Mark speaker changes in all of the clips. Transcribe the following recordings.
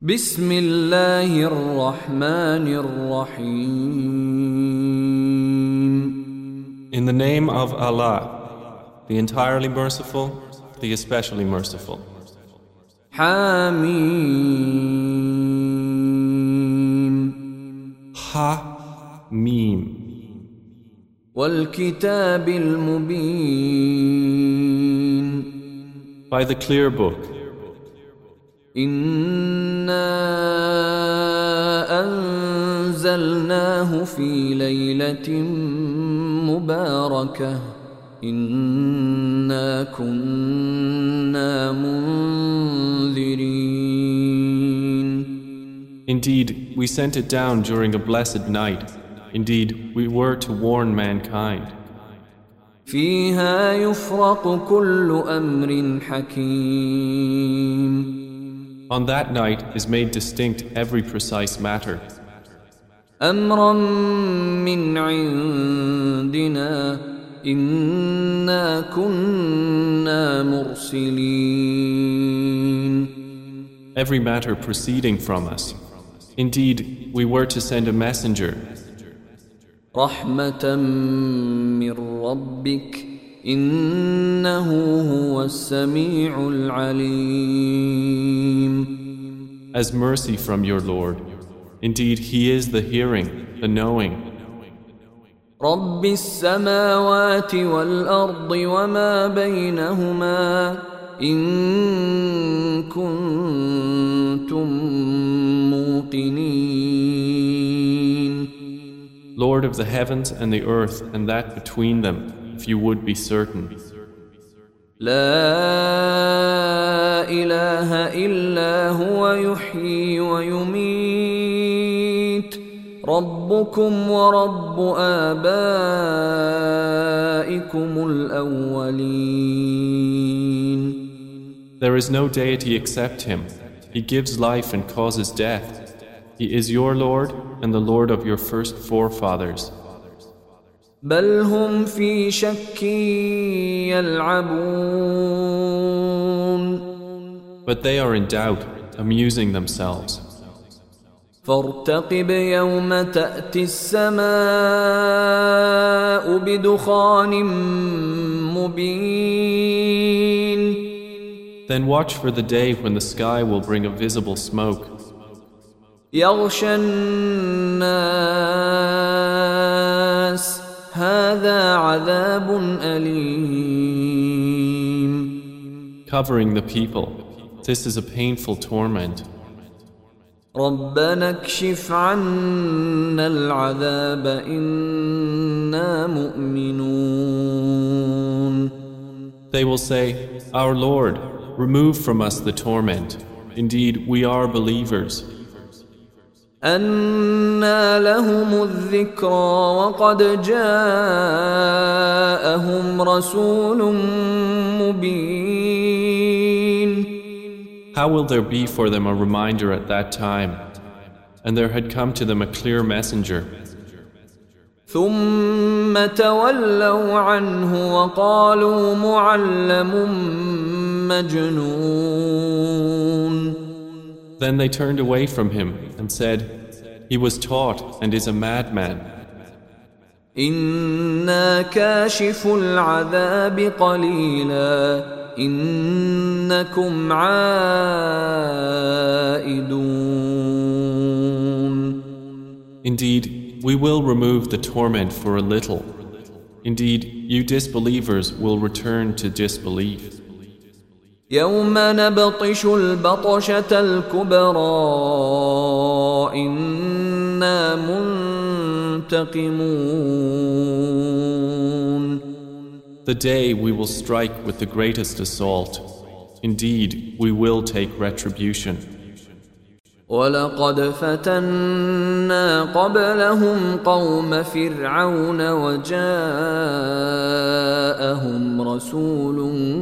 Speaker 1: بسم الله الرحمن الرحيم.
Speaker 2: In the name of Allah, the entirely merciful, the especially merciful.
Speaker 1: حميم.
Speaker 2: Ha-Mim.
Speaker 1: والكتاب المبين.
Speaker 2: By the clear book.
Speaker 1: إنا أنزلناه في ليلة مباركة إنا كنا منذرين.
Speaker 2: Indeed, we sent it down during a blessed night. Indeed, we were to warn mankind.
Speaker 1: فيها يفرق كل أمر حكيم.
Speaker 2: On that night is made distinct every precise matter.
Speaker 1: أمرا من عندنا إنا كنا مرسلين.
Speaker 2: Every matter proceeding from us. Indeed, we were to send a messenger.
Speaker 1: رحمة من ربك إنه هو السميع العليم.
Speaker 2: As mercy from your Lord. Indeed, He is the hearing, the knowing.
Speaker 1: رب السماوات والأرض وما بينهما إن كنتم موقنين.
Speaker 2: Lord of the heavens and the earth and that between them, if you would be certain.
Speaker 1: لا إله إلا هو يحيي ويميت ربكم ورب آبائكم الأولين.
Speaker 2: There is no deity except Him. He gives life and causes death. He is your Lord and the Lord of your first forefathers.
Speaker 1: بل هم في شك يلعبون.
Speaker 2: But they are in doubt, amusing themselves.
Speaker 1: فارتقب يوم تأتي السماء بدخان مبين.
Speaker 2: Then watch for the day when the sky will bring a visible smoke.
Speaker 1: يغشى الناس هذا عذاب أليم.
Speaker 2: Covering the people. This is a painful torment.
Speaker 1: ربنا اكشف عنا العذاب إنا مؤمنون.
Speaker 2: They will say, Our Lord, remove from us the torment. Indeed, we are believers.
Speaker 1: أنى لهم الذكرى وقد جاءهم رسول مبين.
Speaker 2: How will there be for them a reminder at that time? And there had come to them a clear messenger.
Speaker 1: ثم تولوا عنه وقالوا معلم مجنون.
Speaker 2: Then they turned away from him and said, He was taught and is a madman.
Speaker 1: إنا كاشف العذاب قليلا إنكم عائدون.
Speaker 2: Indeed, we will remove the torment for a little. Indeed, you disbelievers will return to disbelief.
Speaker 1: يوم نبطش البطشة الكبرى إنا منتقمون.
Speaker 2: The day we will strike with the greatest assault. Indeed, we will take retribution.
Speaker 1: ولقد فتنا قبلهم قوم فرعون وجاءهم رسول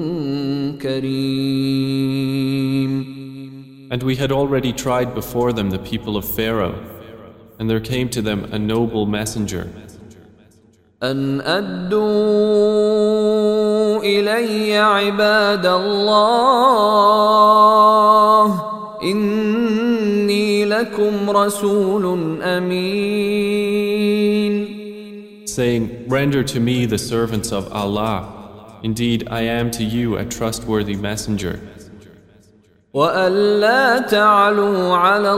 Speaker 1: كريم.
Speaker 2: And we had already tried before them the people of Pharaoh, and there came to them a noble messenger.
Speaker 1: أن أدوا إلي عباد الله إني لكم رسول أمين
Speaker 2: saying, Render to me the servants of Allah. Indeed, I am to you a trustworthy messenger.
Speaker 1: وألا تعلوا على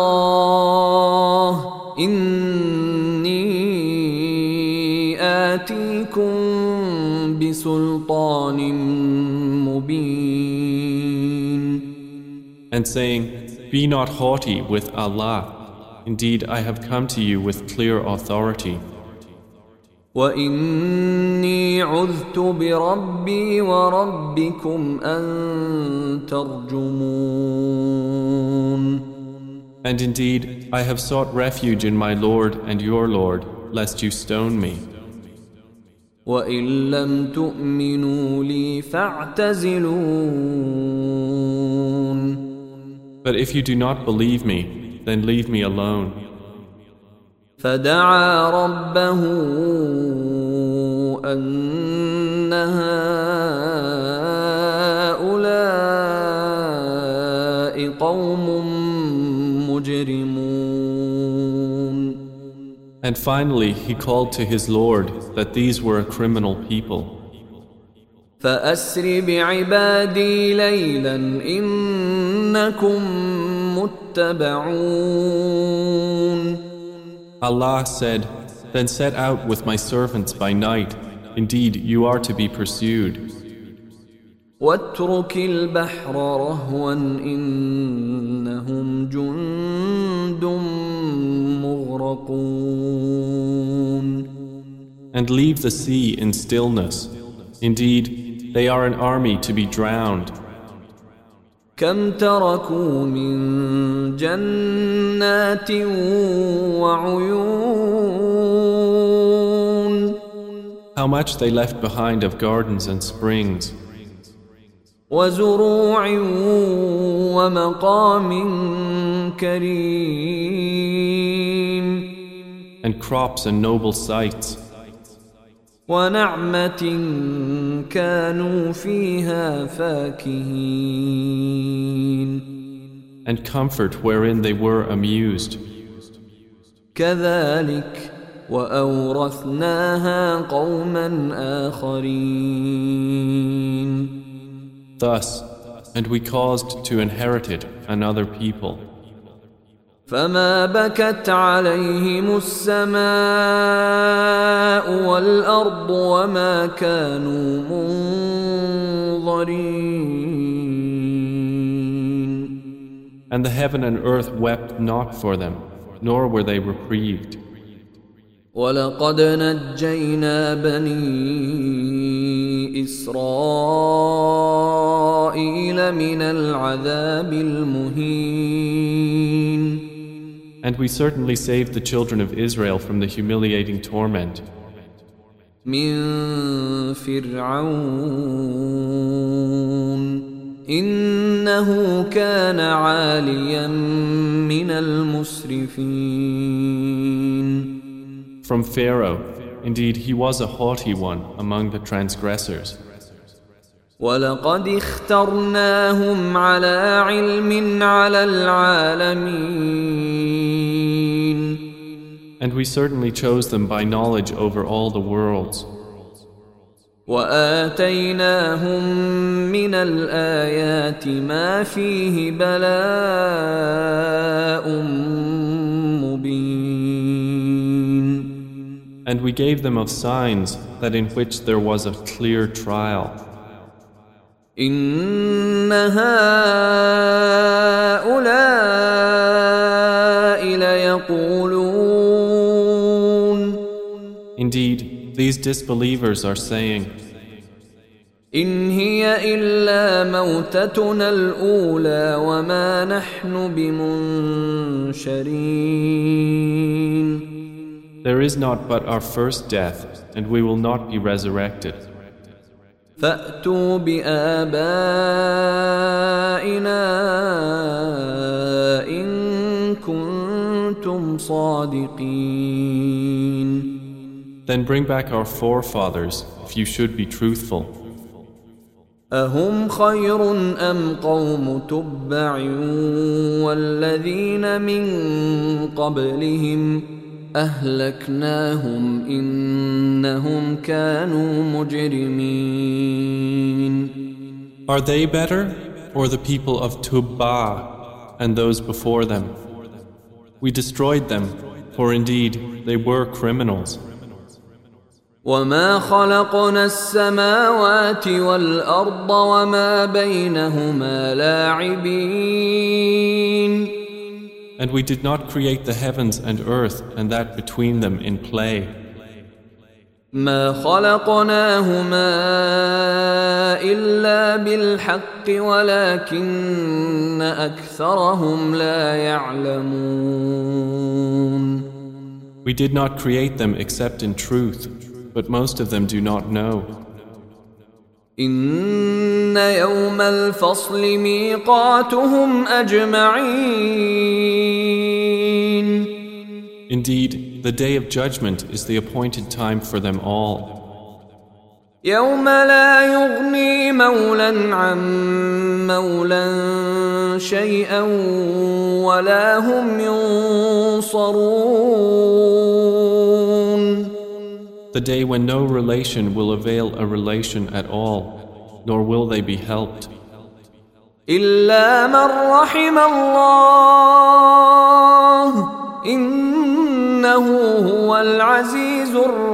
Speaker 1: الله إني آتيكم بسلطان مبين.
Speaker 2: And saying, Be not haughty with Allah. Indeed, I have come to you with clear authority.
Speaker 1: وإني عذت بربي وربكم أن ترجمون.
Speaker 2: And indeed, I have sought refuge in my Lord and your Lord, lest you stone me.
Speaker 1: وإن لم تؤمنوا لي فاعتزلون.
Speaker 2: But if you do not believe me, then leave me alone.
Speaker 1: فدعا ربه أن هؤلاء قوم مجرمون.
Speaker 2: And finally he called to his Lord that these were a criminal people.
Speaker 1: فأسر بعبادي ليلا إنكم متبعون.
Speaker 2: Allah said, Then set out with my servants by night. Indeed, you are to be pursued.
Speaker 1: واترك البحر رهوا إنهم جند مغرقون.
Speaker 2: And leave the sea in stillness. Indeed, they are an army to be drowned.
Speaker 1: كم تركوا من جنات وعيون.
Speaker 2: How much they left behind of gardens and springs.
Speaker 1: وزروع ومقام كريم.
Speaker 2: And crops and noble sites.
Speaker 1: ونعمة كانوا فيها فاكهين.
Speaker 2: And comfort wherein they were amused.
Speaker 1: كذلك وأورثناها قوما آخرين.
Speaker 2: Thus, and we caused to inherit it another people.
Speaker 1: فما بكت عليهم السماء والأرض وما كانوا منظرين.
Speaker 2: And the heaven and earth wept not for them, nor were they reprieved.
Speaker 1: ولقد نجينا بني إسرائيل من العذاب المهين.
Speaker 2: And we certainly saved the children of Israel from the humiliating torment.
Speaker 1: من فرعون إنه كان عاليا من المسرفين.
Speaker 2: From Pharaoh, indeed he was a haughty one among the transgressors.
Speaker 1: ولقد اخترناهم على علم على العالمين.
Speaker 2: And we certainly chose them by knowledge over all the worlds.
Speaker 1: وآتيناهم من الآيات ما فيه بلاء مبين.
Speaker 2: And we gave them of signs that in which there was a clear trial.
Speaker 1: إن هؤلاء ليقولون.
Speaker 2: Indeed, these disbelievers are saying,
Speaker 1: إن هي إلا موتتنا الأولى وما نحن بمنشرين.
Speaker 2: There is not but our first death, and we will not be resurrected.
Speaker 1: فأتوا بآبائنا إن كنتم صادقين.
Speaker 2: Then bring back our forefathers, if you should be truthful.
Speaker 1: أهم خير أم قوم تبع والذين من قبلهم أهلكناهم إنهم كانوا مجرمين.
Speaker 2: Are they better, or the people of Tubba and those before them? We destroyed them, for indeed they were criminals.
Speaker 1: وما خلقنا السماوات والأرض وما بينهما لاعبين.
Speaker 2: And we did not create the heavens and earth and that between them in play.
Speaker 1: ما خلقناهما إلا بالحق ولكن أكثرهم لا يعلمون.
Speaker 2: We did not create them except in truth, but most of them do not know.
Speaker 1: إن يوم الفصل ميقاتهم أجمعين.
Speaker 2: Indeed, the day of judgment is the appointed time for them all.
Speaker 1: يوم لا يغني مولا عن مولا شيئا ولا هم ينصرون.
Speaker 2: The day when no relation will avail a relation at all, nor will they be helped.
Speaker 1: إلا من رحم الله إنه هو العزيز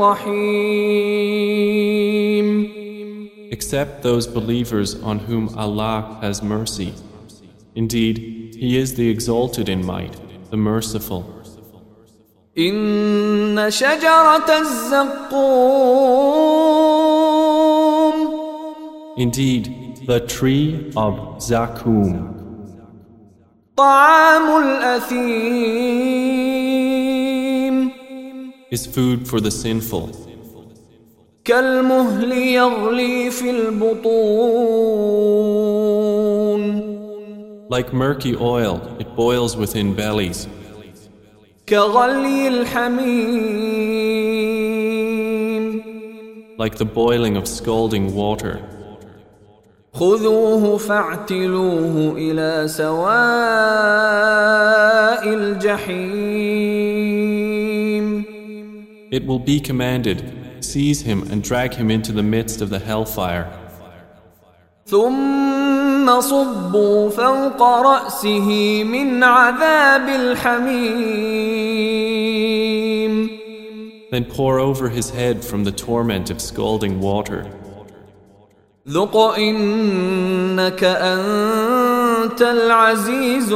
Speaker 1: الرحيم.
Speaker 2: Except those believers on whom Allah has mercy. Indeed, He is the exalted in might, the merciful.
Speaker 1: إن شجرة الزقوم.
Speaker 2: Indeed, the tree of Zakum
Speaker 1: طعام الأثيم.
Speaker 2: is food for the sinful.
Speaker 1: كالمهل يغلي في البطون.
Speaker 2: Like murky oil, it boils within bellies.
Speaker 1: كغلي الحميم.
Speaker 2: Like the boiling of scalding water.
Speaker 1: خذوه فاعتلوه إلى سواء الجحيم.
Speaker 2: It will be commanded, seize him and drag him into the midst of the hellfire.
Speaker 1: ثم صبوا فوق رأسه من عذاب الحميم.
Speaker 2: Then pour over his head from the torment of scalding water.
Speaker 1: ذق إنك أنت العزيز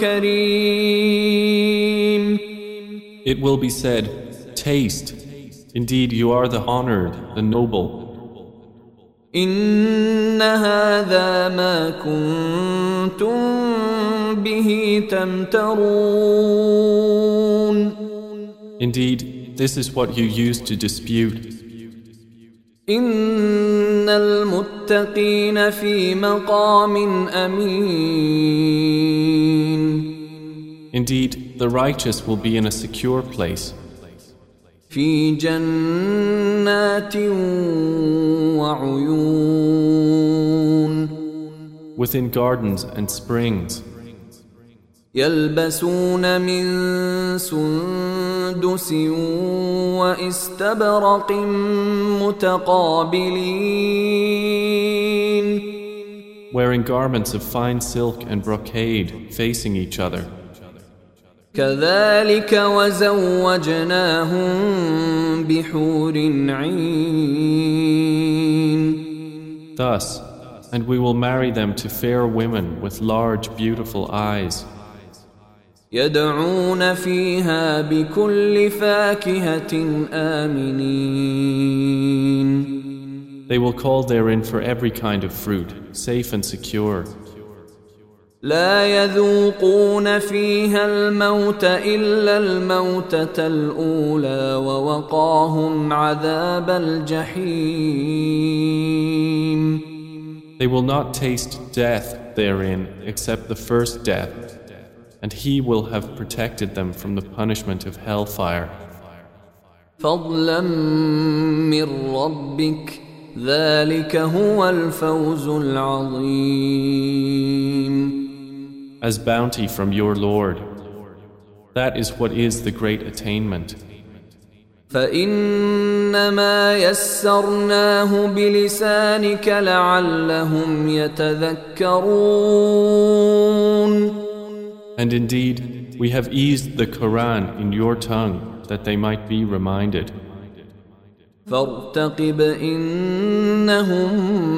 Speaker 1: الكريم.
Speaker 2: It will be said, taste. Indeed, you are the honored, the noble.
Speaker 1: إن هذا ما كنتم به تمترون.
Speaker 2: Indeed, this is what you used to dispute.
Speaker 1: إن المتقين في مقام أمين.
Speaker 2: Indeed, the righteous will be in a secure place.
Speaker 1: في جنات وعيون.
Speaker 2: Within gardens and springs.
Speaker 1: يلبسون من سندس واستبرق متقابلين.
Speaker 2: Wearing garments of fine silk and brocade facing each other.
Speaker 1: كذلك وزوجناهم بحور عين.
Speaker 2: Thus, and we will marry them to fair women with large, beautiful eyes.
Speaker 1: يدعون فيها بكل فاكهة آمنين.
Speaker 2: They will call therein for every kind of fruit, safe and secure.
Speaker 1: لا يذوقون فيها الموت إلا الموتة الأولى ووقاهم عذاب الجحيم.
Speaker 2: They will not taste death therein except the first death, and He will have protected them from the punishment of hellfire.
Speaker 1: فضلا من ربك ذلك هو الفوز العظيم.
Speaker 2: As bounty from your Lord. That is what is the great attainment.
Speaker 1: فإنما يسرناه بلسانك لعلهم يتذكرون.
Speaker 2: And indeed, we have eased the Quran in your tongue that they might be reminded.
Speaker 1: فارتقب إنهم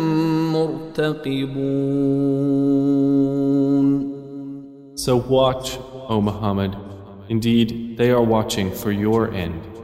Speaker 1: مرتقبون.
Speaker 2: So watch, O Muhammad, indeed they are watching for your end.